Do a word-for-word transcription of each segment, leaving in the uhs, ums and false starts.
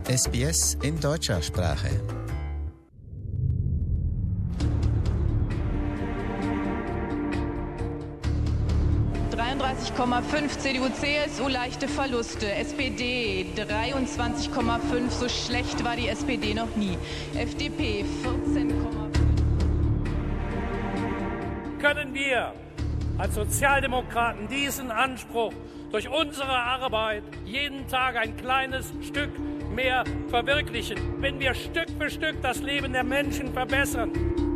S B S in deutscher Sprache. dreiunddreißig Komma fünf C D U C S U leichte Verluste, S P D dreiundzwanzig Komma fünf, so schlecht war die S P D noch nie, F D P vierzehn Komma fünf. Können wir als Sozialdemokraten diesen Anspruch durch unsere Arbeit jeden Tag ein kleines Stück mehr verwirklichen, wenn wir Stück für Stück das Leben der Menschen verbessern?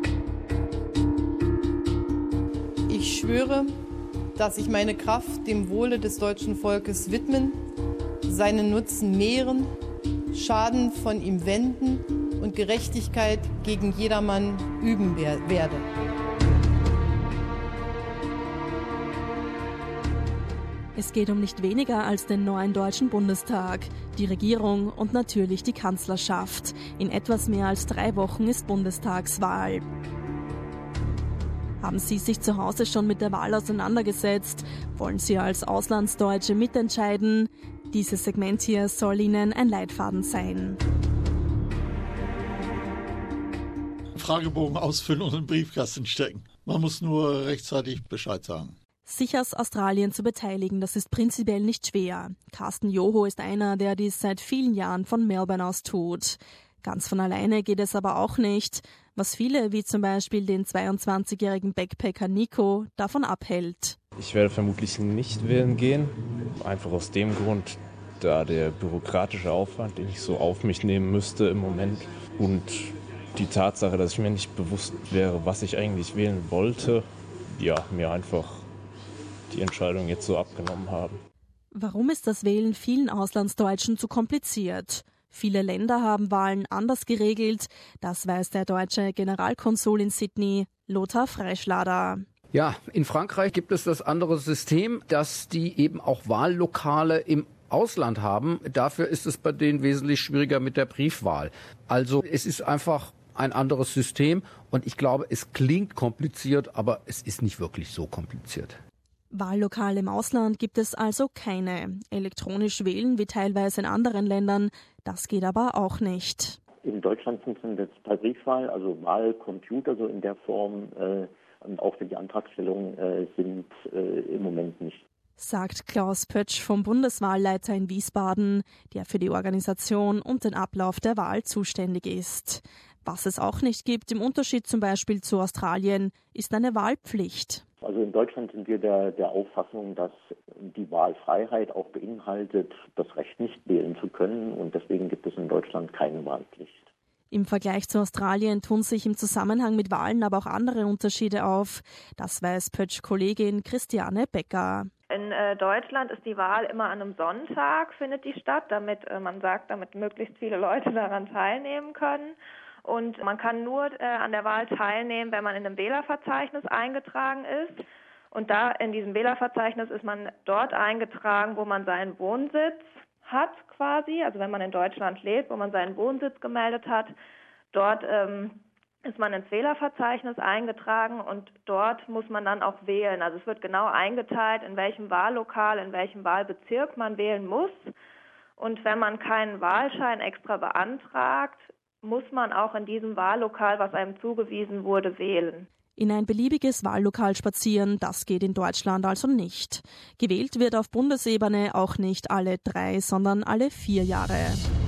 Ich schwöre, dass ich meine Kraft dem Wohle des deutschen Volkes widmen, seinen Nutzen mehren, Schaden von ihm wenden und Gerechtigkeit gegen jedermann üben werde. Es geht um nicht weniger als den neuen Deutschen Bundestag, die Regierung und natürlich die Kanzlerschaft. In etwas mehr als drei Wochen ist Bundestagswahl. Haben Sie sich zu Hause schon mit der Wahl auseinandergesetzt? Wollen Sie als Auslandsdeutsche mitentscheiden? Dieses Segment hier soll Ihnen ein Leitfaden sein. Fragebogen ausfüllen und in den Briefkasten stecken. Man muss nur rechtzeitig Bescheid sagen. Sich aus Australien zu beteiligen, das ist prinzipiell nicht schwer. Carsten Joho ist einer, der dies seit vielen Jahren von Melbourne aus tut. Ganz von alleine geht es aber auch nicht, was viele, wie zum Beispiel den zweiundzwanzigjährigen Backpacker Nico, davon abhält. Ich werde vermutlich nicht wählen gehen, einfach aus dem Grund, da der bürokratische Aufwand, den ich so auf mich nehmen müsste im Moment, und die Tatsache, dass ich mir nicht bewusst wäre, was ich eigentlich wählen wollte, ja, mir einfach die Entscheidung jetzt so abgenommen haben. Warum ist das Wählen vielen Auslandsdeutschen zu kompliziert? Viele Länder haben Wahlen anders geregelt. Das weiß der deutsche Generalkonsul in Sydney, Lothar Freischlader. Ja, in Frankreich gibt es das andere System, dass die eben auch Wahllokale im Ausland haben. Dafür ist es bei denen wesentlich schwieriger mit der Briefwahl. Also es ist einfach ein anderes System und ich glaube, es klingt kompliziert, aber es ist nicht wirklich so kompliziert. Wahllokale im Ausland gibt es also keine. Elektronisch wählen wie teilweise in anderen Ländern, das geht aber auch nicht. In Deutschland funktioniert das per Briefwahl, also Wahlcomputer so in der Form, äh, und auch für die Antragstellung äh, sind äh, im Moment nicht. Sagt Klaus Pötsch vom Bundeswahlleiter in Wiesbaden, der für die Organisation und den Ablauf der Wahl zuständig ist. Was es auch nicht gibt, im Unterschied zum Beispiel zu Australien, ist eine Wahlpflicht. Also in Deutschland sind wir der, der Auffassung, dass die Wahlfreiheit auch beinhaltet, das Recht nicht wählen zu können, und deswegen gibt es in Deutschland keine Wahlpflicht. Im Vergleich zu Australien tun sich im Zusammenhang mit Wahlen aber auch andere Unterschiede auf. Das weiß Pötsch-Kollegin Christiane Becker. In äh, Deutschland ist die Wahl immer an einem Sonntag, findet die statt, damit äh, man sagt, damit möglichst viele Leute daran teilnehmen können. Und man kann nur äh, an der Wahl teilnehmen, wenn man in einem Wählerverzeichnis eingetragen ist. Und da in diesem Wählerverzeichnis ist man dort eingetragen, wo man seinen Wohnsitz hat quasi. Also wenn man in Deutschland lebt, wo man seinen Wohnsitz gemeldet hat, dort ähm, ist man ins Wählerverzeichnis eingetragen und dort muss man dann auch wählen. Also es wird genau eingeteilt, in welchem Wahllokal, in welchem Wahlbezirk man wählen muss. Und wenn man keinen Wahlschein extra beantragt, muss man auch in diesem Wahllokal, was einem zugewiesen wurde, wählen. In ein beliebiges Wahllokal spazieren, das geht in Deutschland also nicht. Gewählt wird auf Bundesebene auch nicht alle drei, sondern alle vier Jahre.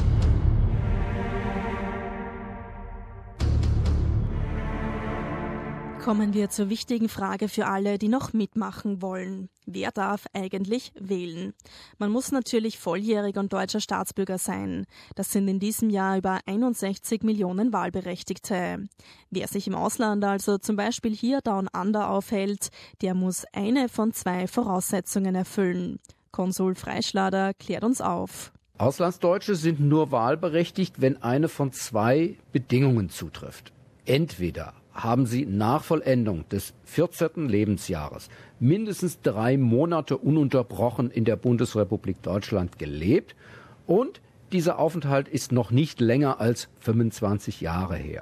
Kommen wir zur wichtigen Frage für alle, die noch mitmachen wollen. Wer darf eigentlich wählen? Man muss natürlich volljährig und deutscher Staatsbürger sein. Das sind in diesem Jahr über einundsechzig Millionen Wahlberechtigte. Wer sich im Ausland, also zum Beispiel hier Down Under, aufhält, der muss eine von zwei Voraussetzungen erfüllen. Konsul Freischlader klärt uns auf. Auslandsdeutsche sind nur wahlberechtigt, wenn eine von zwei Bedingungen zutrifft. Entweder haben sie nach Vollendung des vierzehnten Lebensjahres mindestens drei Monate ununterbrochen in der Bundesrepublik Deutschland gelebt und dieser Aufenthalt ist noch nicht länger als fünfundzwanzig Jahre her.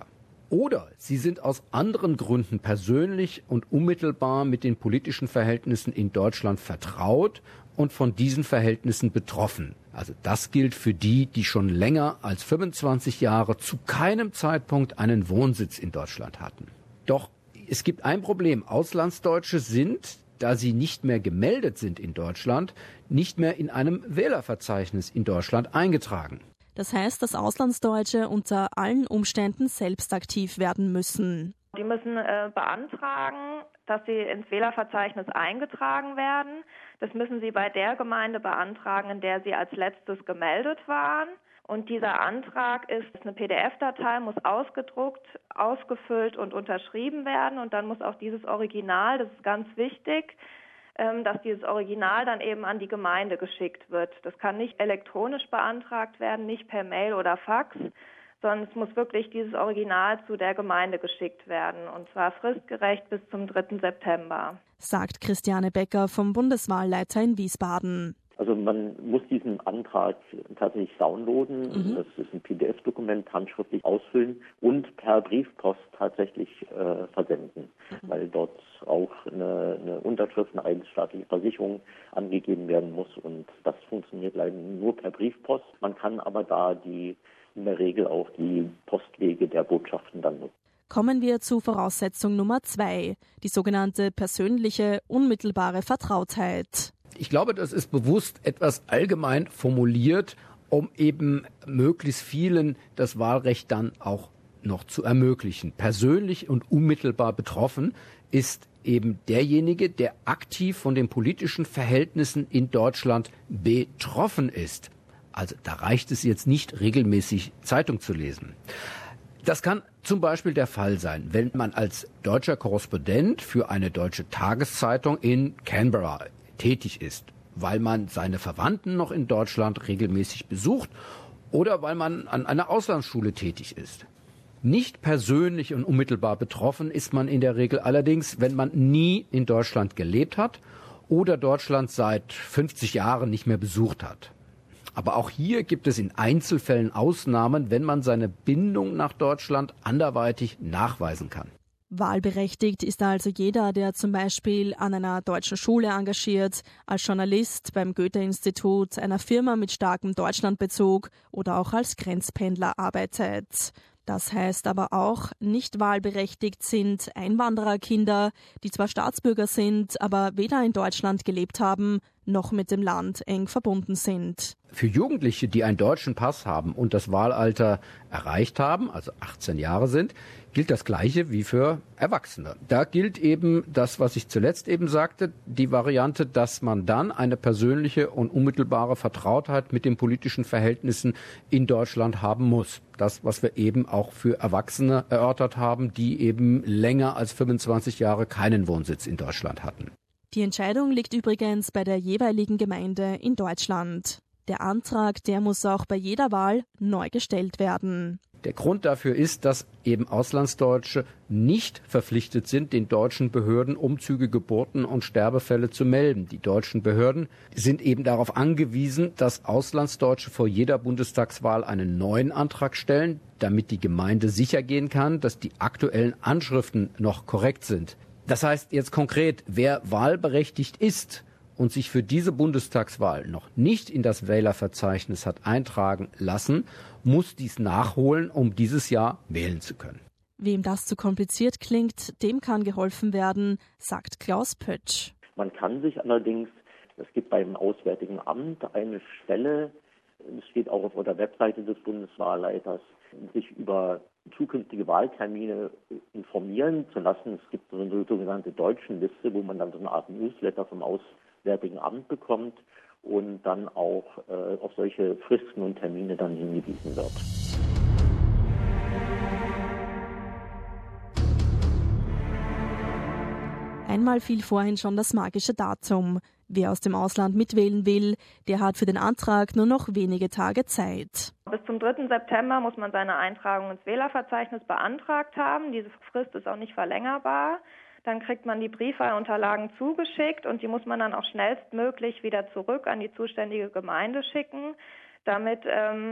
Oder sie sind aus anderen Gründen persönlich und unmittelbar mit den politischen Verhältnissen in Deutschland vertraut und von diesen Verhältnissen betroffen. Also das gilt für die, die schon länger als fünfundzwanzig Jahre zu keinem Zeitpunkt einen Wohnsitz in Deutschland hatten. Doch es gibt ein Problem. Auslandsdeutsche sind, da sie nicht mehr gemeldet sind in Deutschland, nicht mehr in einem Wählerverzeichnis in Deutschland eingetragen. Das heißt, dass Auslandsdeutsche unter allen Umständen selbst aktiv werden müssen. Die müssen äh, beantragen, dass sie ins Wählerverzeichnis eingetragen werden. Das müssen sie bei der Gemeinde beantragen, in der sie als letztes gemeldet waren. Und dieser Antrag ist eine P D F-Datei, muss ausgedruckt, ausgefüllt und unterschrieben werden. Und dann muss auch dieses Original, das ist ganz wichtig, dass dieses Original dann eben an die Gemeinde geschickt wird. Das kann nicht elektronisch beantragt werden, nicht per Mail oder Fax, sondern es muss wirklich dieses Original zu der Gemeinde geschickt werden, und zwar fristgerecht bis zum dritten September. Sagt Christiane Becker vom Bundeswahlleiter in Wiesbaden. Also man muss diesen Antrag tatsächlich downloaden. Mhm. Das ist ein P D F-Dokument, handschriftlich ausfüllen und per Briefpost tatsächlich äh, versenden, mhm. weil dort auch eine, eine Unterschrift, eine eigenstaatliche Versicherung angegeben werden muss, und das funktioniert leider nur per Briefpost. Man kann aber da die in der Regel auch die Postwege der Botschaften dann nutzen. Kommen wir zu Voraussetzung Nummer zwei, die sogenannte persönliche, unmittelbare Vertrautheit. Ich glaube, das ist bewusst etwas allgemein formuliert, um eben möglichst vielen das Wahlrecht dann auch noch zu ermöglichen. Persönlich und unmittelbar betroffen ist eben derjenige, der aktiv von den politischen Verhältnissen in Deutschland betroffen ist. Also da reicht es jetzt nicht, regelmäßig Zeitung zu lesen. Das kann zum Beispiel der Fall sein, wenn man als deutscher Korrespondent für eine deutsche Tageszeitung in Canberra tätig ist, weil man seine Verwandten noch in Deutschland regelmäßig besucht oder weil man an einer Auslandsschule tätig ist. Nicht persönlich und unmittelbar betroffen ist man in der Regel allerdings, wenn man nie in Deutschland gelebt hat oder Deutschland seit fünfzig Jahren nicht mehr besucht hat. Aber auch hier gibt es in Einzelfällen Ausnahmen, wenn man seine Bindung nach Deutschland anderweitig nachweisen kann. Wahlberechtigt ist also jeder, der zum Beispiel an einer deutschen Schule engagiert, als Journalist beim Goethe-Institut, einer Firma mit starkem Deutschlandbezug oder auch als Grenzpendler arbeitet. Das heißt aber auch, nicht wahlberechtigt sind Einwandererkinder, die zwar Staatsbürger sind, aber weder in Deutschland gelebt haben, noch mit dem Land eng verbunden sind. Für Jugendliche, die einen deutschen Pass haben und das Wahlalter erreicht haben, also achtzehn Jahre sind, gilt das Gleiche wie für Erwachsene. Da gilt eben das, was ich zuletzt eben sagte, die Variante, dass man dann eine persönliche und unmittelbare Vertrautheit mit den politischen Verhältnissen in Deutschland haben muss. Das, was wir eben auch für Erwachsene erörtert haben, die eben länger als fünfundzwanzig Jahre keinen Wohnsitz in Deutschland hatten. Die Entscheidung liegt übrigens bei der jeweiligen Gemeinde in Deutschland. Der Antrag, der muss auch bei jeder Wahl neu gestellt werden. Der Grund dafür ist, dass eben Auslandsdeutsche nicht verpflichtet sind, den deutschen Behörden Umzüge, Geburten und Sterbefälle zu melden. Die deutschen Behörden sind eben darauf angewiesen, dass Auslandsdeutsche vor jeder Bundestagswahl einen neuen Antrag stellen, damit die Gemeinde sicher gehen kann, dass die aktuellen Anschriften noch korrekt sind. Das heißt jetzt konkret, wer wahlberechtigt ist und sich für diese Bundestagswahl noch nicht in das Wählerverzeichnis hat eintragen lassen, muss dies nachholen, um dieses Jahr wählen zu können. Wem das zu kompliziert klingt, dem kann geholfen werden, sagt Klaus Pötsch. Man kann sich allerdings, es gibt beim Auswärtigen Amt eine Stelle, es steht auch auf der Webseite des Bundeswahlleiters, sich über zukünftige Wahltermine informieren zu lassen. Es gibt so eine sogenannte Deutschenliste, wo man dann so eine Art Newsletter vom Auswärtigen Amt bekommt und dann auch äh, auf solche Fristen und Termine dann hingewiesen wird. Einmal fiel vorhin schon das magische Datum. Wer aus dem Ausland mitwählen will, der hat für den Antrag nur noch wenige Tage Zeit. Bis zum dritten September muss man seine Eintragung ins Wählerverzeichnis beantragt haben. Diese Frist ist auch nicht verlängerbar. Dann kriegt man die Briefwahlunterlagen zugeschickt und die muss man dann auch schnellstmöglich wieder zurück an die zuständige Gemeinde schicken, damit ähm,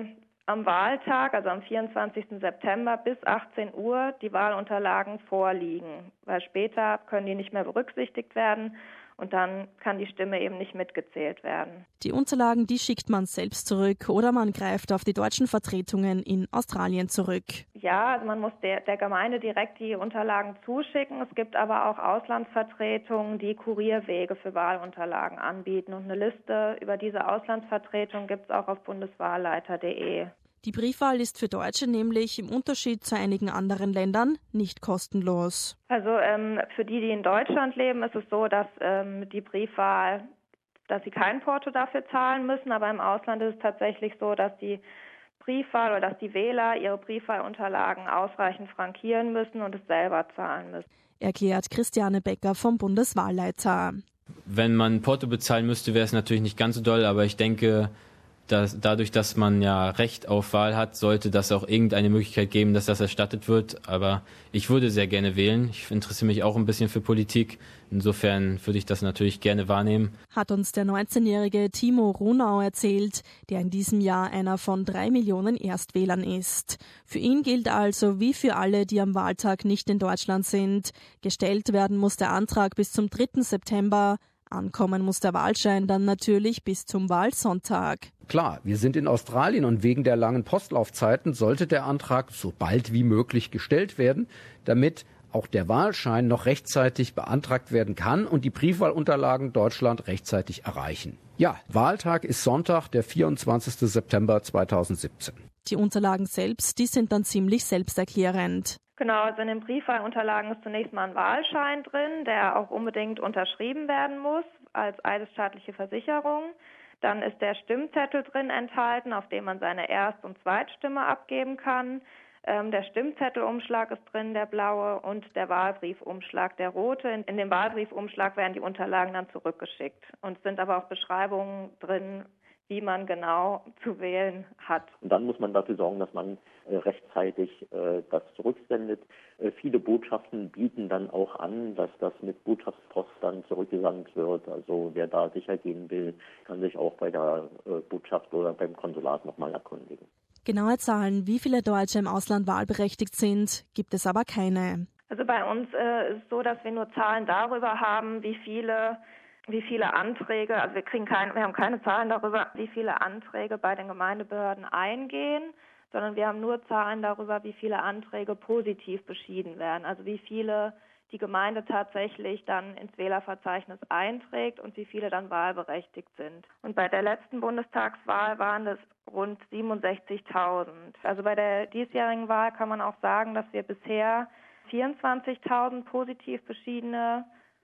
am Wahltag, also am vierundzwanzigsten September bis achtzehn Uhr die Wahlunterlagen vorliegen, weil später können die nicht mehr berücksichtigt werden. Und dann kann die Stimme eben nicht mitgezählt werden. Die Unterlagen, die schickt man selbst zurück oder man greift auf die deutschen Vertretungen in Australien zurück. Ja, also man muss der, der Gemeinde direkt die Unterlagen zuschicken. Es gibt aber auch Auslandsvertretungen, die Kurierwege für Wahlunterlagen anbieten. Und eine Liste über diese Auslandsvertretungen gibt es auch auf bundeswahlleiter punkt de. Die Briefwahl ist für Deutsche nämlich im Unterschied zu einigen anderen Ländern nicht kostenlos. Also ähm, für die, die in Deutschland leben, ist es so, dass ähm, die Briefwahl, dass sie kein Porto dafür zahlen müssen. Aber im Ausland ist es tatsächlich so, dass die Briefwahl oder dass die Wähler ihre Briefwahlunterlagen ausreichend frankieren müssen und es selber zahlen müssen. Erklärt Christiane Becker vom Bundeswahlleiter. Wenn man Porto bezahlen müsste, wäre es natürlich nicht ganz so doll, aber ich denke, dass dadurch, dass man ja Recht auf Wahl hat, sollte das auch irgendeine Möglichkeit geben, dass das erstattet wird. Aber ich würde sehr gerne wählen. Ich interessiere mich auch ein bisschen für Politik. Insofern würde ich das natürlich gerne wahrnehmen. Hat uns der neunzehnjährige Timo Runau erzählt, der in diesem Jahr einer von drei Millionen Erstwählern ist. Für ihn gilt also, wie für alle, die am Wahltag nicht in Deutschland sind, gestellt werden muss der Antrag bis zum dritten September. Ankommen muss der Wahlschein dann natürlich bis zum Wahlsonntag. Klar, wir sind in Australien und wegen der langen Postlaufzeiten sollte der Antrag so bald wie möglich gestellt werden, damit auch der Wahlschein noch rechtzeitig beantragt werden kann und die Briefwahlunterlagen Deutschland rechtzeitig erreichen. Ja, Wahltag ist Sonntag, der vierundzwanzigsten September zweitausendsiebzehn. Die Unterlagen selbst, die sind dann ziemlich selbsterklärend. Genau, also in den Briefwahlunterlagen ist zunächst mal ein Wahlschein drin, der auch unbedingt unterschrieben werden muss als eidesstaatliche Versicherung. Dann ist der Stimmzettel drin enthalten, auf dem man seine Erst- und Zweitstimme abgeben kann. Ähm, der Stimmzettelumschlag ist drin, der blaue, und der Wahlbriefumschlag, der rote. In, in dem Wahlbriefumschlag werden die Unterlagen dann zurückgeschickt. Und es sind aber auch Beschreibungen drin, wie man genau zu wählen hat. Und dann muss man dafür sorgen, dass man äh, rechtzeitig äh, das zurücksendet. Äh, viele Botschaften bieten dann auch an, dass das mit Botschaftspost dann zurückgesandt wird. Also wer da sicher gehen will, kann sich auch bei der äh, Botschaft oder beim Konsulat nochmal erkundigen. Genaue Zahlen, wie viele Deutsche im Ausland wahlberechtigt sind, gibt es aber keine. Also bei uns äh, ist es so, dass wir nur Zahlen darüber haben, wie viele wie viele Anträge, also wir kriegen keine, wir haben keine Zahlen darüber, wie viele Anträge bei den Gemeindebehörden eingehen, sondern wir haben nur Zahlen darüber, wie viele Anträge positiv beschieden werden, also wie viele die Gemeinde tatsächlich dann ins Wählerverzeichnis einträgt und wie viele dann wahlberechtigt sind. Und bei der letzten Bundestagswahl waren es rund siebenundsechzigtausend. Also bei der diesjährigen Wahl kann man auch sagen, dass wir bisher vierundzwanzigtausend positiv beschiedene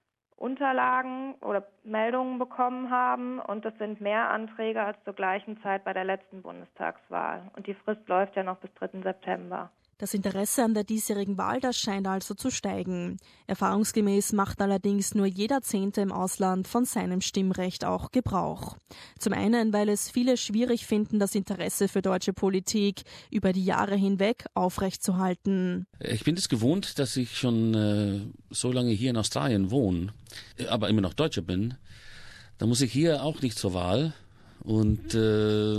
Unterlagen oder Meldungen bekommen haben, und das sind mehr Anträge als zur gleichen Zeit bei der letzten Bundestagswahl. Und die Frist läuft ja noch bis dritten September. Das Interesse an der diesjährigen Wahl, das scheint also zu steigen. Erfahrungsgemäß macht allerdings nur jeder Zehnte im Ausland von seinem Stimmrecht auch Gebrauch. Zum einen, weil es viele schwierig finden, das Interesse für deutsche Politik über die Jahre hinweg aufrechtzuerhalten. Ich bin es gewohnt, dass ich schon äh, so lange hier in Australien wohne, aber immer noch Deutscher bin. Da muss ich hier auch nicht zur Wahl und äh,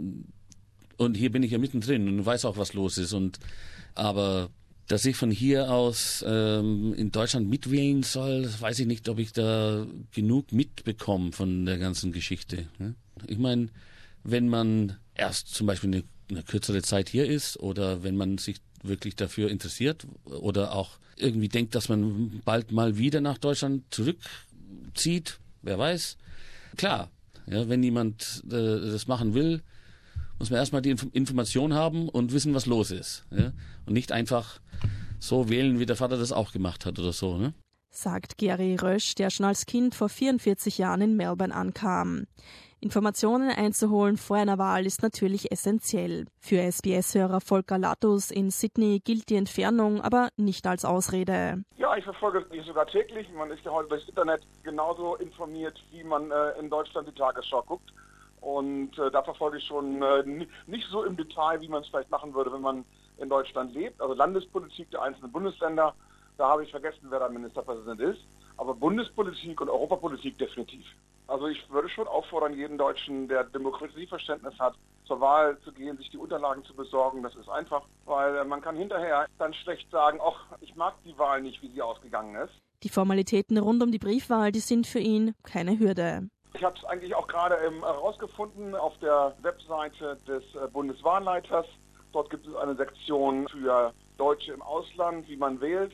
und hier bin ich ja mittendrin und weiß auch, was los ist. Und aber dass ich von hier aus ähm, in Deutschland mitwählen soll, weiß ich nicht, ob ich da genug mitbekomme von der ganzen Geschichte. Ne? Ich meine, wenn man erst zum Beispiel eine, eine kürzere Zeit hier ist oder wenn man sich wirklich dafür interessiert oder auch irgendwie denkt, dass man bald mal wieder nach Deutschland zurückzieht, wer weiß. Klar, ja, wenn jemand äh, das machen will, muss man erstmal die Inf- Information haben und wissen, was los ist. Ja? Und nicht einfach so wählen, wie der Vater das auch gemacht hat oder so. Ne? Sagt Gary Rösch, der schon als Kind vor vierundvierzig Jahren in Melbourne ankam. Informationen einzuholen vor einer Wahl ist natürlich essentiell. Für S B S-Hörer Volker Lattus in Sydney gilt die Entfernung aber nicht als Ausrede. Ja, ich verfolge es sogar täglich. Man ist ja heute durchs Internet genauso informiert, wie man äh, in Deutschland die Tagesschau guckt. Und äh, da verfolge ich schon äh, nicht so im Detail, wie man es vielleicht machen würde, wenn man in Deutschland lebt. Also Landespolitik der einzelnen Bundesländer, da habe ich vergessen, wer da Ministerpräsident ist. Aber Bundespolitik und Europapolitik definitiv. Also ich würde schon auffordern, jeden Deutschen, der Demokratieverständnis hat, zur Wahl zu gehen, sich die Unterlagen zu besorgen. Das ist einfach, weil man kann hinterher dann schlecht sagen, ach, ich mag die Wahl nicht, wie sie ausgegangen ist. Die Formalitäten rund um die Briefwahl, die sind für ihn keine Hürde. Ich habe es eigentlich auch gerade herausgefunden auf der Webseite des Bundeswahlleiters. Dort gibt es eine Sektion für Deutsche im Ausland, wie man wählt.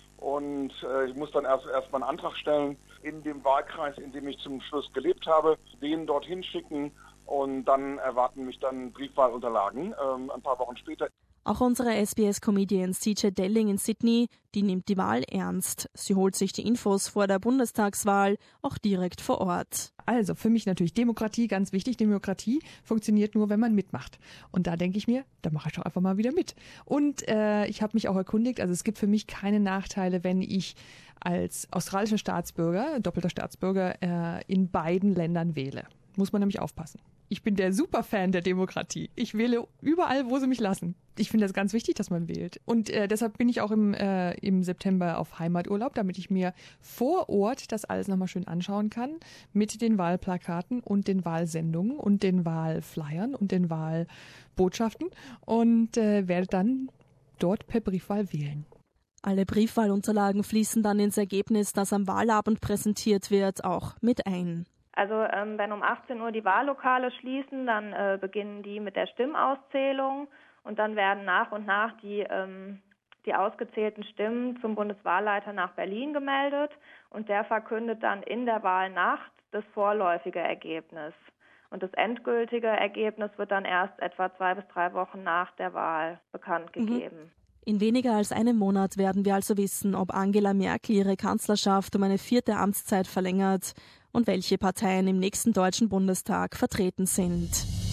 Und äh, ich muss dann erst erstmal einen Antrag stellen in dem Wahlkreis, in dem ich zum Schluss gelebt habe, den dorthin schicken und dann erwarten mich dann Briefwahlunterlagen ähm, ein paar Wochen später. Auch unsere S B S-Comedian C J Delling in Sydney, die nimmt die Wahl ernst. Sie holt sich die Infos vor der Bundestagswahl auch direkt vor Ort. Also für mich natürlich Demokratie, ganz wichtig. Demokratie funktioniert nur, wenn man mitmacht. Und da denke ich mir, da mache ich doch einfach mal wieder mit. Und äh, ich habe mich auch erkundigt, also es gibt für mich keine Nachteile, wenn ich als australischer Staatsbürger, doppelter Staatsbürger, äh, in beiden Ländern wähle. Muss man nämlich aufpassen. Ich bin der Superfan der Demokratie. Ich wähle überall, wo sie mich lassen. Ich finde das ganz wichtig, dass man wählt. Und äh, deshalb bin ich auch im, äh, im September auf Heimaturlaub, damit ich mir vor Ort das alles nochmal schön anschauen kann mit den Wahlplakaten und den Wahlsendungen und den Wahlflyern und den Wahlbotschaften und äh, werde dann dort per Briefwahl wählen. Alle Briefwahlunterlagen fließen dann ins Ergebnis, das am Wahlabend präsentiert wird, auch mit ein. Also ähm, wenn um achtzehn Uhr die Wahllokale schließen, dann äh, beginnen die mit der Stimmauszählung und dann werden nach und nach die, ähm, die ausgezählten Stimmen zum Bundeswahlleiter nach Berlin gemeldet und der verkündet dann in der Wahlnacht das vorläufige Ergebnis. Und das endgültige Ergebnis wird dann erst etwa zwei bis drei Wochen nach der Wahl bekannt gegeben. Mhm. In weniger als einem Monat werden wir also wissen, ob Angela Merkel ihre Kanzlerschaft um eine vierte Amtszeit verlängert und welche Parteien im nächsten Deutschen Bundestag vertreten sind.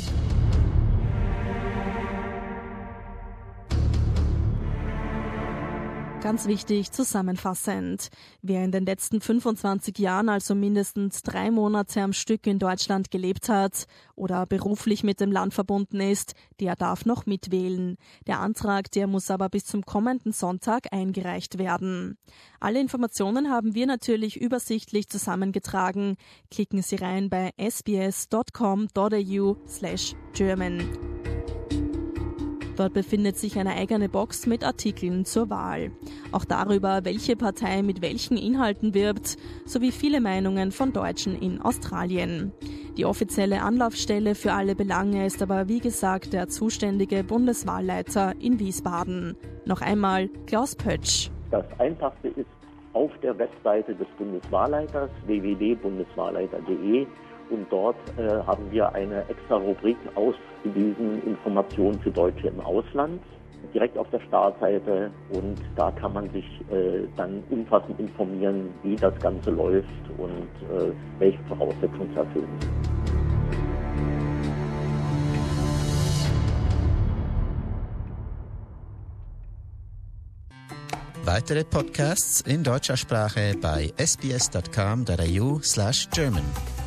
Ganz wichtig, zusammenfassend. Wer in den letzten fünfundzwanzig Jahren also mindestens drei Monate am Stück in Deutschland gelebt hat oder beruflich mit dem Land verbunden ist, der darf noch mitwählen. Der Antrag, der muss aber bis zum kommenden Sonntag eingereicht werden. Alle Informationen haben wir natürlich übersichtlich zusammengetragen. Klicken Sie rein bei sbs.com.au slash German. Dort befindet sich eine eigene Box mit Artikeln zur Wahl. Auch darüber, welche Partei mit welchen Inhalten wirbt, sowie viele Meinungen von Deutschen in Australien. Die offizielle Anlaufstelle für alle Belange ist aber wie gesagt der zuständige Bundeswahlleiter in Wiesbaden. Noch einmal Klaus Pötsch. Das Einfachste ist auf der Webseite des Bundeswahlleiters w w w punkt bundeswahlleiter punkt de. Und dort äh, haben wir eine extra Rubrik ausgewiesen, Informationen für Deutsche im Ausland, direkt auf der Startseite. Und da kann man sich äh, dann umfassend informieren, wie das Ganze läuft und äh, welche Voraussetzungen erfüllen. Weitere Podcasts in deutscher Sprache bei sbs.com.au slash German.